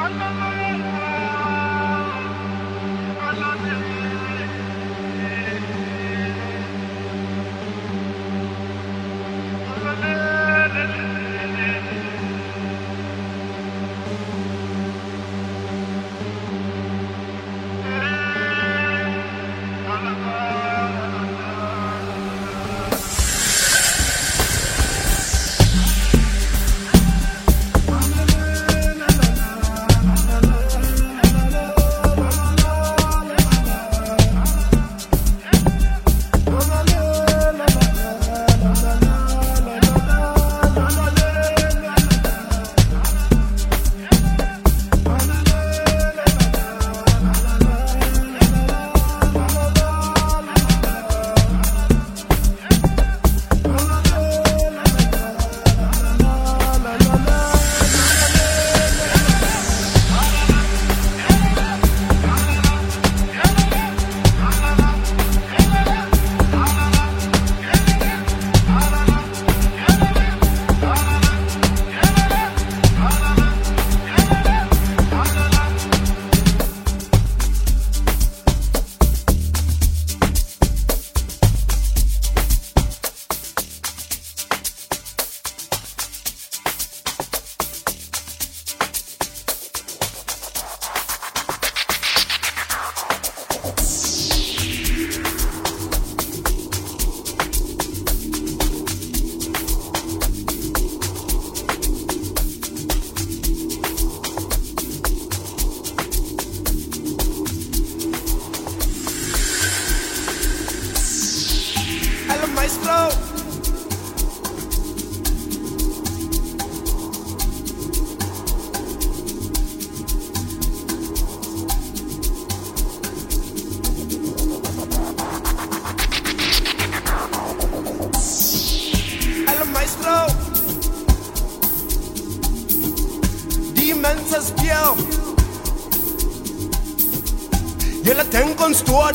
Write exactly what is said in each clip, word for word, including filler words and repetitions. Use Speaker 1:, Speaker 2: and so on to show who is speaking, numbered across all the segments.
Speaker 1: Jelle tengo en stort,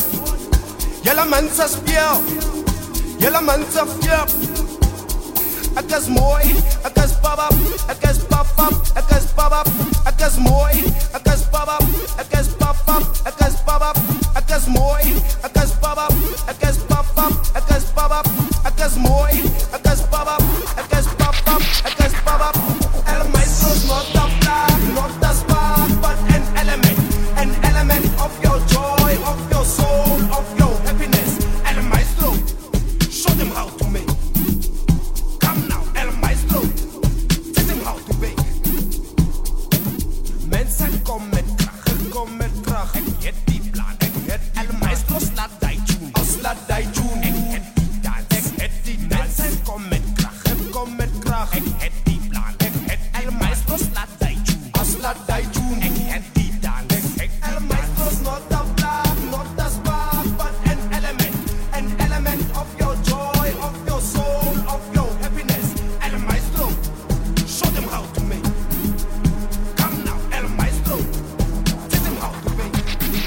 Speaker 1: jelle mensen speel, jelle mensen fjep. Ek is mooi, ek is babab, ek is babab, ek is babab, ek is mooi, ek is babab, ek is babab, ek is babab, ek is mooi, ek is babab, ek is babab, ek is babab, ek is mooi, ek is babab, ek is babab, ek is babab. El maestro not the flag, not the spark, but an element, an element of your joy, of your soul, of your happiness. El maestro, show them how to make. Come now, el maestro, teach them how to bake. Mensen kom met kracht, kom met kracht. Ik het die plan, ik het el maestro slaat die tune, als slaat die tune. Ik het die dans, ik het die dans. Mensen kom met kracht, kom met kracht. Ik het die plan, ik het el maestro slaat die tune, als slaat die tune. Ik het die dans, ik el maestro's not the flag, not the spark, but an element, an element of your joy, of your soul, of your happiness. El maestro, show them how to make. Come now, el maestro, teach them how to make.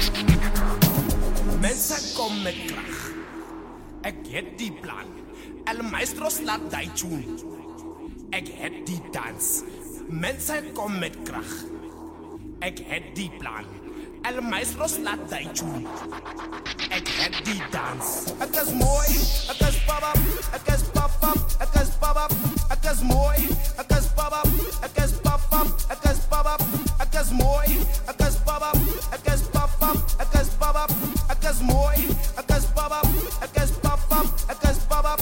Speaker 1: Mensen kom met kracht. Ik het die plan. El maestro slaat die tune. Ik het die dans. Mensen kom met kracht. Ik het die plan. El maestro slaat die tune. Ik het die dans. Ik is mooi, ik is babab, ik is babab, ik is babab, ik is mooi, ik is babab, ik is babab, ik is babab, ik is mooi, ik is babab, ik is babab, ik is babab, ik is mooi, ik is babab, ik is babab, ik is babab.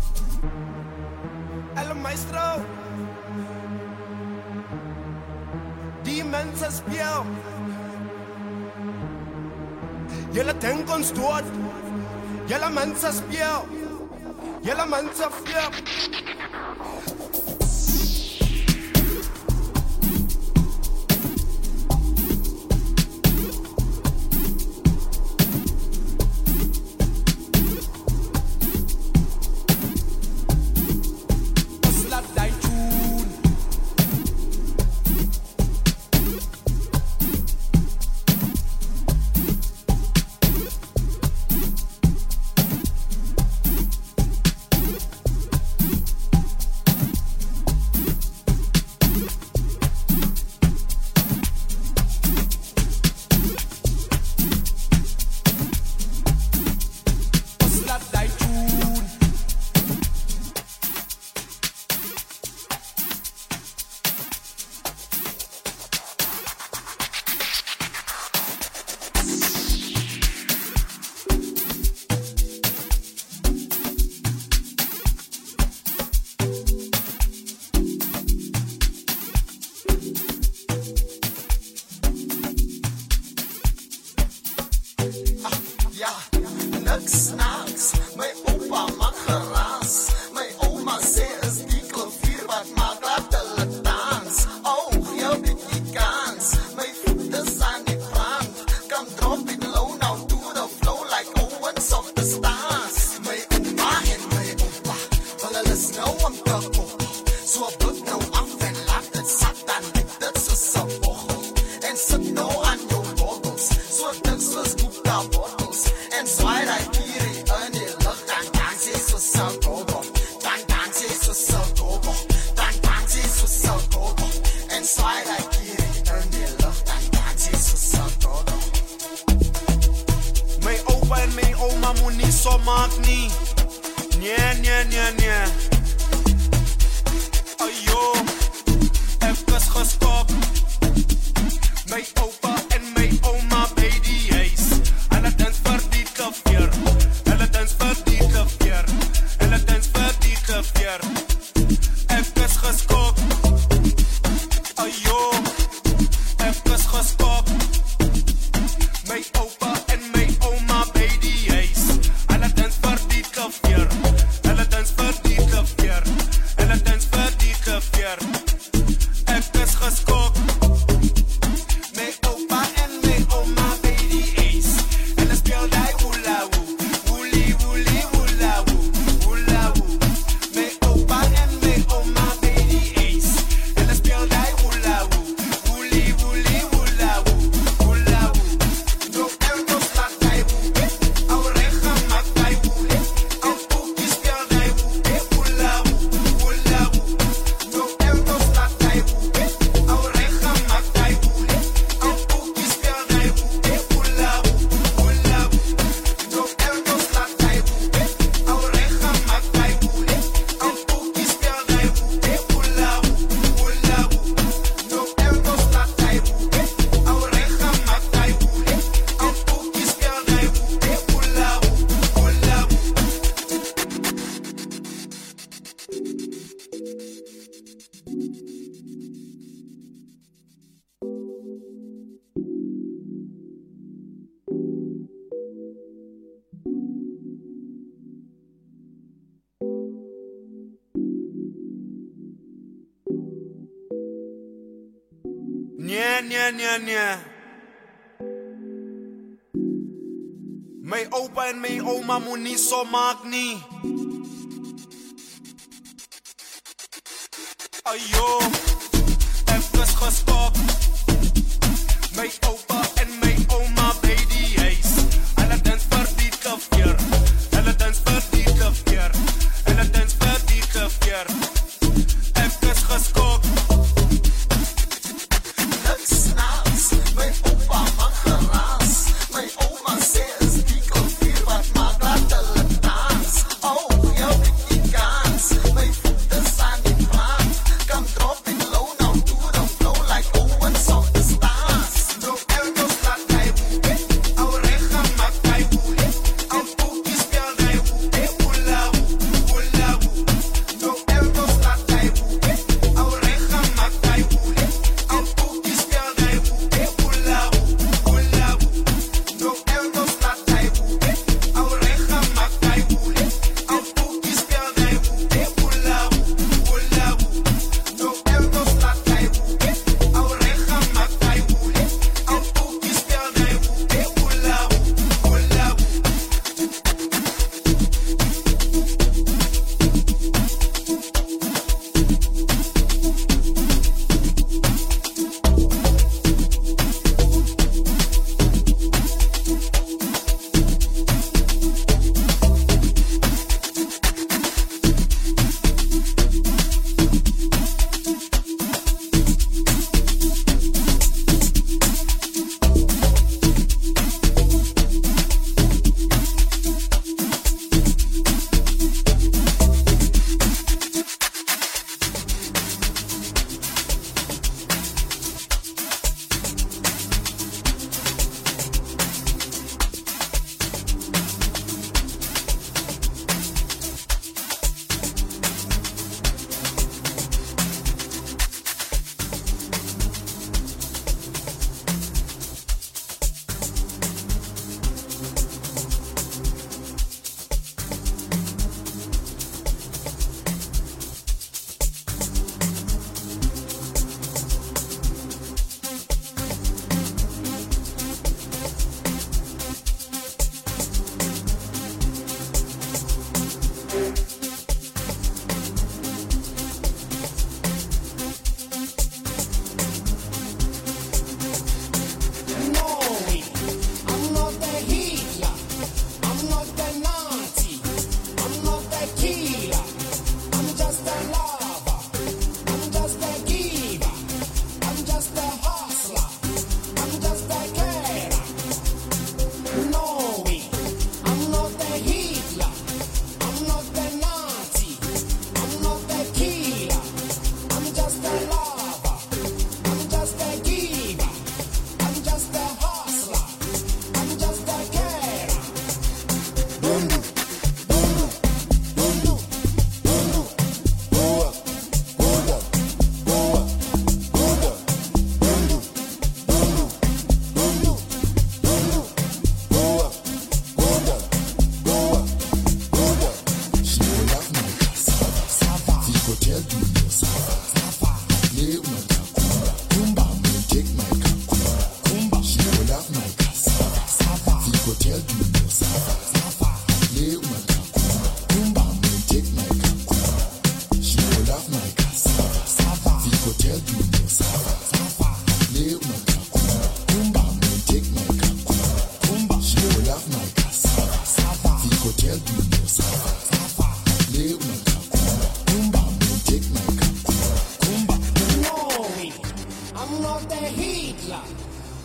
Speaker 1: El maestro, die mensen speel. Jelle tengo en stort, jelle mensen speel, jelle mensen fjep. Slaat die tune. Nee, nee, nee, nee. Mijn opa en mijn oma moet niet zo maken, niet. Ayo, even gestopt. Mijn opa en mijn oma bij die huis. Alle dans voor die klavier. Alle dans voor die klavier. Alle dans voor die klavier. Even gestopt.
Speaker 2: Come drop it low now to the flow like Owen of the stars. No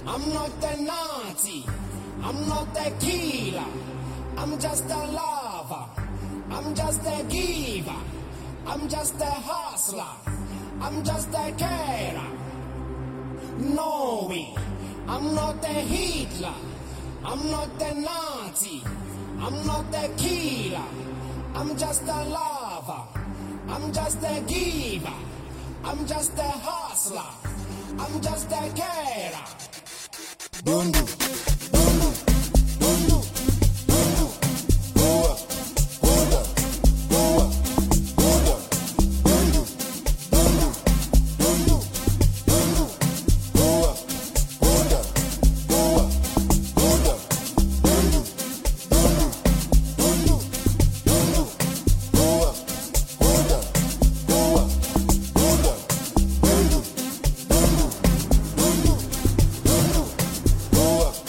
Speaker 2: I'm not a Nazi, I'm not a killer, I'm just a lover, I'm just a giver, I'm just a hustler, I'm just a carer. No way, I'm not a Hitler, I'm not a Nazi, I'm not a killer, I'm just a lover, I'm just a giver, I'm just a hustler, I'm just a carer. Dundu, dundu, dundu, dundu, go up, hold up, go up, hold up, dundu, dundu, dundu, dundu, go up, hold up, go up, hold up, dundu, dundu, dundu, dundu, go up, hold up, go up, hold up, dundu, dundu, dundu, dundu. Go up.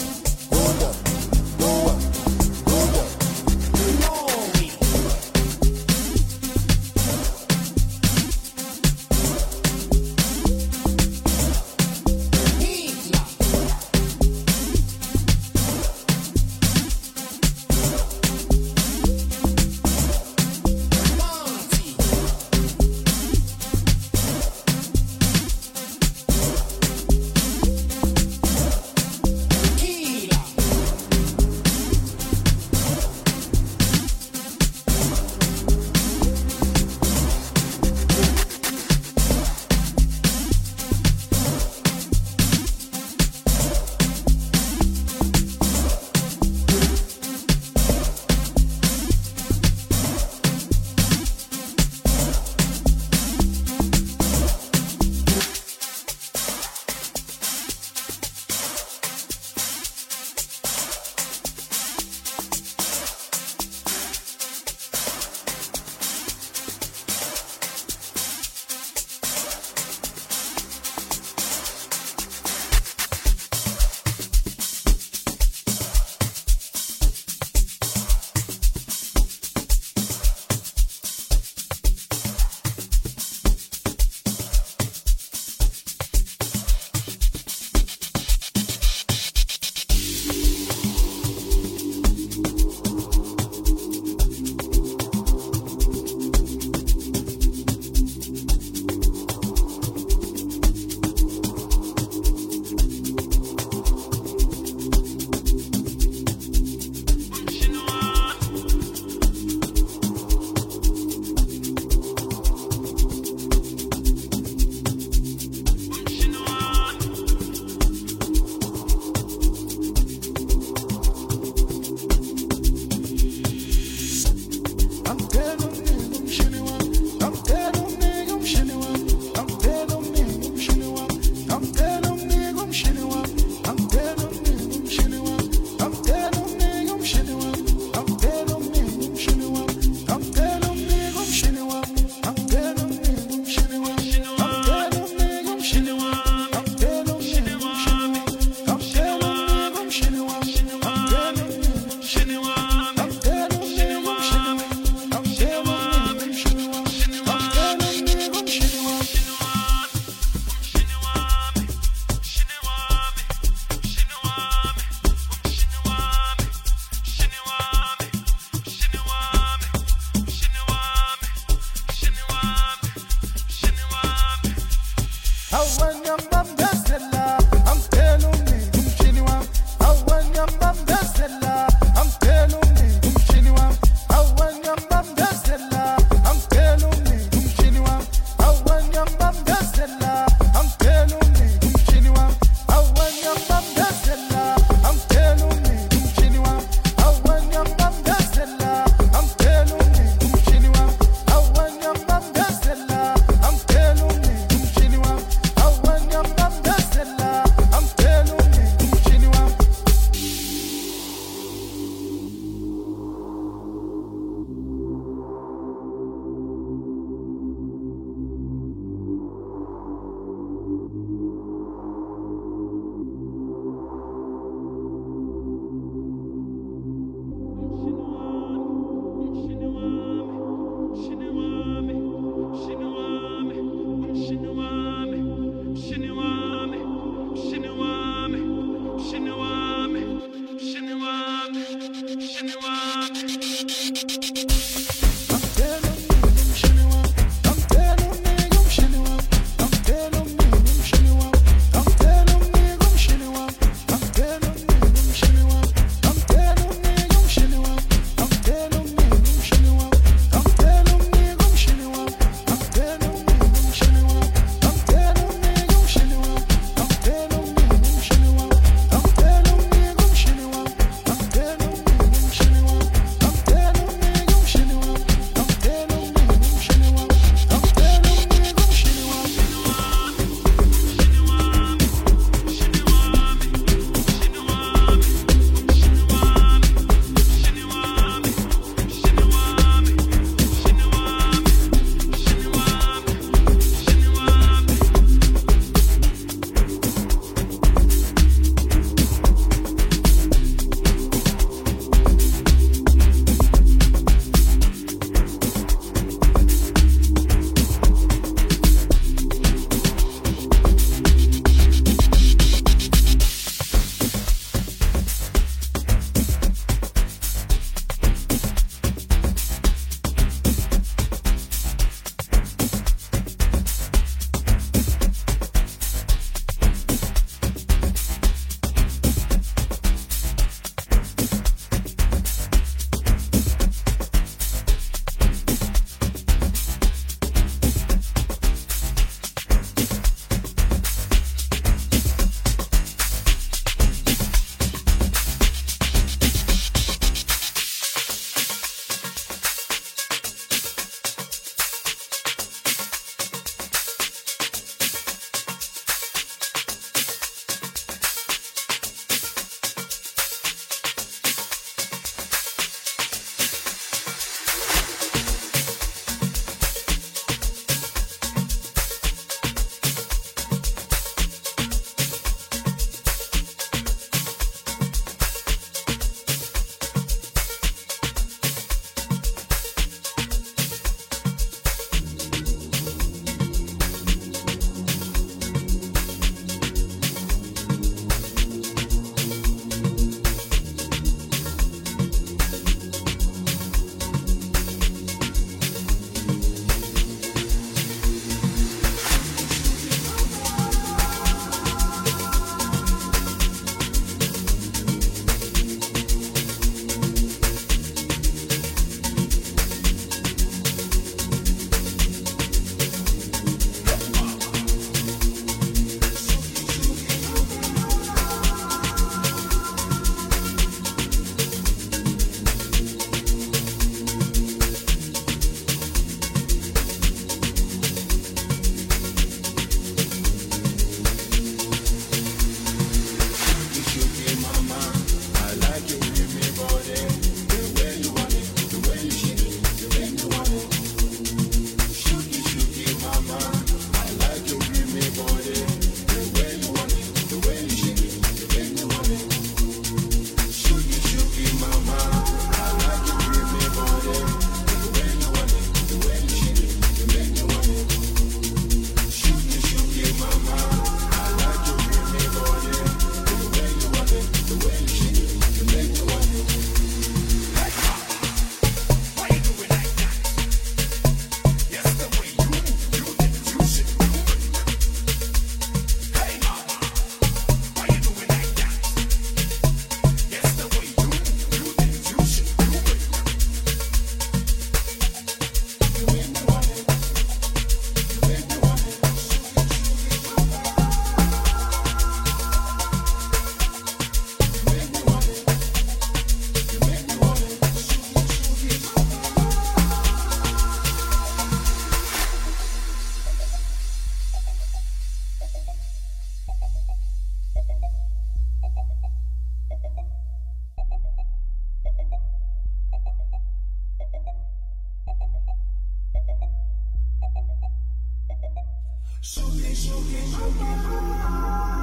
Speaker 2: shuki, shuki.